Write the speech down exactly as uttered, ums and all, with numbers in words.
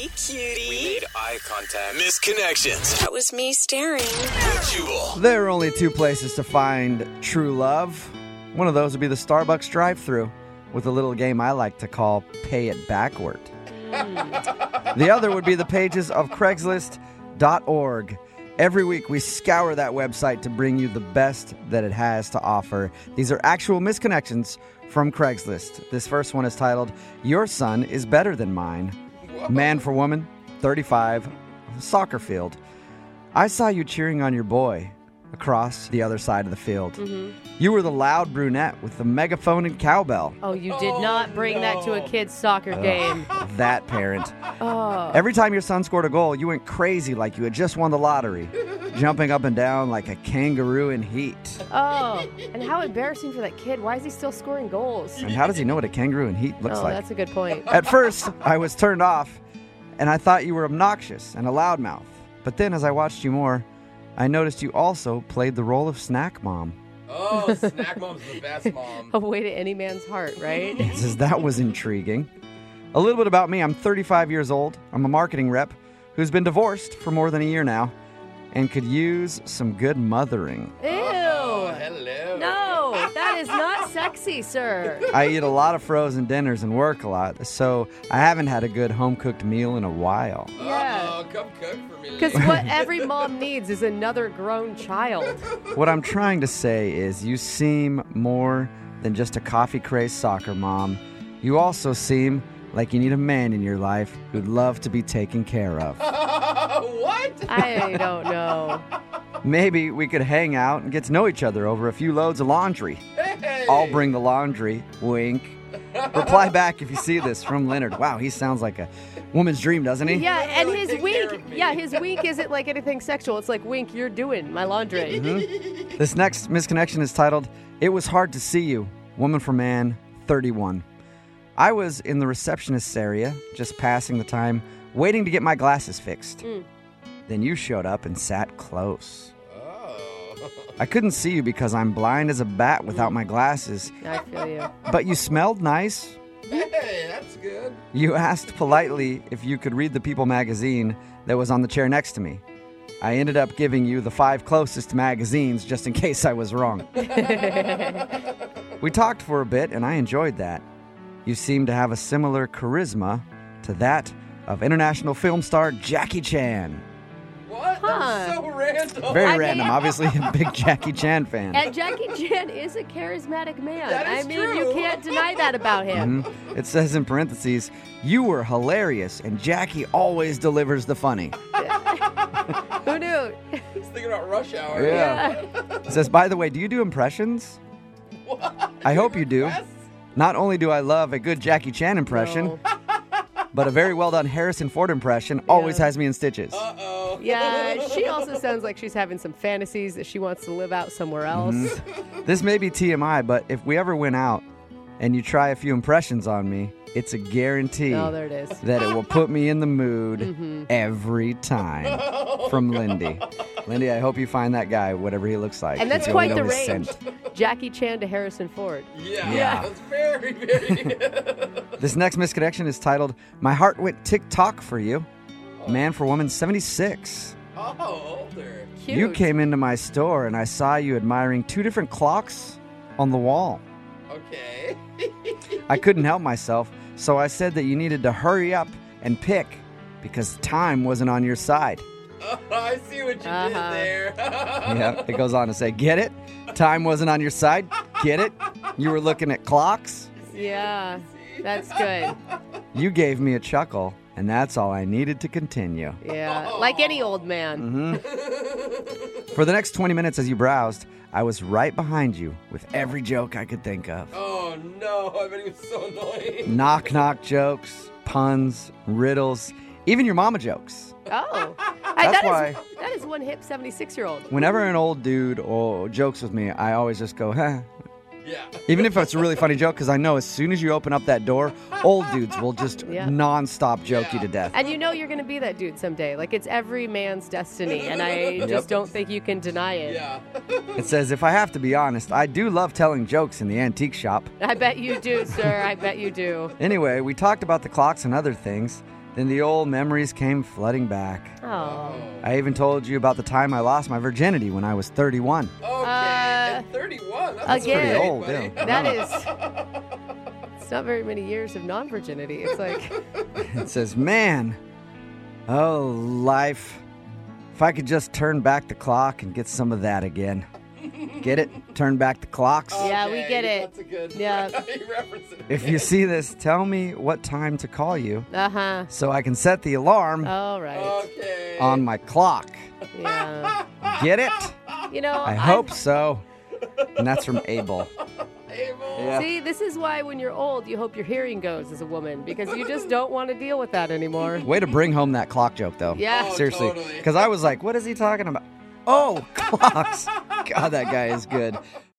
Hey, cutie. We made eye contact. Misconnections. That was me staring. Jewel. There are only two places to find true love. One of those would be the Starbucks drive-thru with a little game I like to call Pay It Backward. Mm. The other would be the pages of Craigslist dot org. Every week we scour that website to bring you the best that it has to offer. These are actual misconnections from Craigslist. This first one is titled, Your Son is Better Than Mine. Man for woman, thirty-five, soccer field. I saw you cheering on your boy across the other side of the field. Mm-hmm. You were the loud brunette with the megaphone and cowbell. Oh, you did oh, not bring no. that to a kid's soccer Ugh, game. That parent. Oh. Every time your son scored a goal, you went crazy like you had just won the lottery, jumping up and down like a kangaroo in heat. Oh, and how embarrassing for that kid. Why is he still scoring goals? And how does he know what a kangaroo in heat looks oh, like? That's a good point. At first, I was turned off, and I thought you were obnoxious and a loudmouth. But then as I watched you more, I noticed you also played the role of snack mom. Oh, snack mom's the best mom. A way to any man's heart, right? He says that was intriguing. A little bit about me. I'm thirty-five years old. I'm a marketing rep who's been divorced for more than a year now and could use some good mothering. Ew. Oh, hello. No, that is not sexy, sir. I eat a lot of frozen dinners and work a lot, so I haven't had a good home-cooked meal in a while. Yeah. Oh, come cook for me. Because what every mom needs is another grown child. What I'm trying to say is you seem more than just a coffee-crazed soccer mom. You also seem like you need a man in your life who'd love to be taken care of. What? I don't know. Maybe we could hang out and get to know each other over a few loads of laundry. Hey. I'll bring the laundry. Wink. Reply back if you see this from Leonard. Wow, he sounds like a woman's dream, doesn't he? Yeah, and Really his take wink, care of me. yeah, his wink isn't like anything sexual. It's like, wink, you're doing my laundry. Mm-hmm. This next misconnection is titled, It Was Hard to See You, Woman for Man, thirty-one. I was in the receptionist's area, just passing the time, waiting to get my glasses fixed. Mm. Then you showed up and sat close. Oh. I couldn't see you because I'm blind as a bat without my glasses, I feel you. but you smelled nice. Hey, that's good. You asked politely if you could read the People magazine that was on the chair next to me. I ended up giving you the five closest magazines just in case I was wrong. We talked for a bit, and I enjoyed that. You seem to have a similar charisma to that of international film star Jackie Chan. What? Huh. That's so random. Very I random. mean- Obviously a big Jackie Chan fan. And Jackie Chan is a charismatic man. That is I mean, true. you can't deny that about him. Mhm. It says in parentheses, you were hilarious, and Jackie always delivers the funny. Who knew? He's thinking about Rush Hour. Yeah. It says, by the way, do you do impressions? What? I hope you do. Yes? Not only do I love a good Jackie Chan impression, No. but a very well done Harrison Ford impression always Yeah. has me in stitches. Uh-oh. Yeah, she also sounds like she's having some fantasies that she wants to live out somewhere else. Mm-hmm. This may be T M I, but if we ever went out and you try a few impressions on me, it's a guarantee Oh, there it is. that it will put me in the mood Mhm. every time. From Lindy. Lindy, I hope you find that guy, whatever he looks like. And that's You'll quite know the his range. scent. Jackie Chan to Harrison Ford. Yeah. Yeah. That's very, very. This next misconnection is titled, My Heart Went Tick-Tock for You. Man for Woman, seventy-six. Oh, older. Cute. You came into my store and I saw you admiring two different clocks on the wall. Okay. I couldn't help myself, so I said that you needed to hurry up and pick because time wasn't on your side. Oh, I see what you Uh-huh. did there. Yeah, it goes on to say, get it? Time wasn't on your side? Get it? You were looking at clocks? Yeah, that's good. You gave me a chuckle, and that's all I needed to continue. Yeah, like any old man. Mm-hmm. For the next twenty minutes as you browsed, I was right behind you with every joke I could think of. Oh, no. I bet he was so annoying. Knock-knock jokes, puns, riddles, even your mama jokes. Oh, I, That's that is- why- that is one hip seventy-six-year-old. Whenever an old dude or jokes with me, I always just go, huh. Yeah. Even if it's a really funny joke, because I know as soon as you open up that door, old dudes will just Yeah. non-stop joke you to death. And you know you're going to be that dude someday. Like, it's every man's destiny, and I just don't think you can deny it. Yeah. It says, if I have to be honest, I do love telling jokes in the antique shop. I bet you do, sir. I bet you do. Anyway, we talked about the clocks and other things, Then the old memories came flooding back. Oh. I even told you about the time I lost my virginity when I was thirty-one. Okay, Uh, and thirty-one. That's again. Pretty great, old, buddy. yeah. That is. It's not very many years of non-virginity. It's like, It says, man, oh, life. If I could just turn back the clock and get some of that again. Get it? Turn back the clocks. Yeah, we Okay, get it. That's a good. Yeah. you reference it. If you see this, tell me what time to call you uh huh. so I can set the alarm All right. Okay. on my clock. Yeah. Get it? You know, I I'm- hope so. And that's from Abel. Abel. Yeah. See, this is why when you're old, you hope your hearing goes as a woman because you just don't want to deal with that anymore. Way to bring home that clock joke, though. Yeah. Oh, Seriously. totally. Because I was like, what is he talking about? Oh, clocks. God, that guy is good.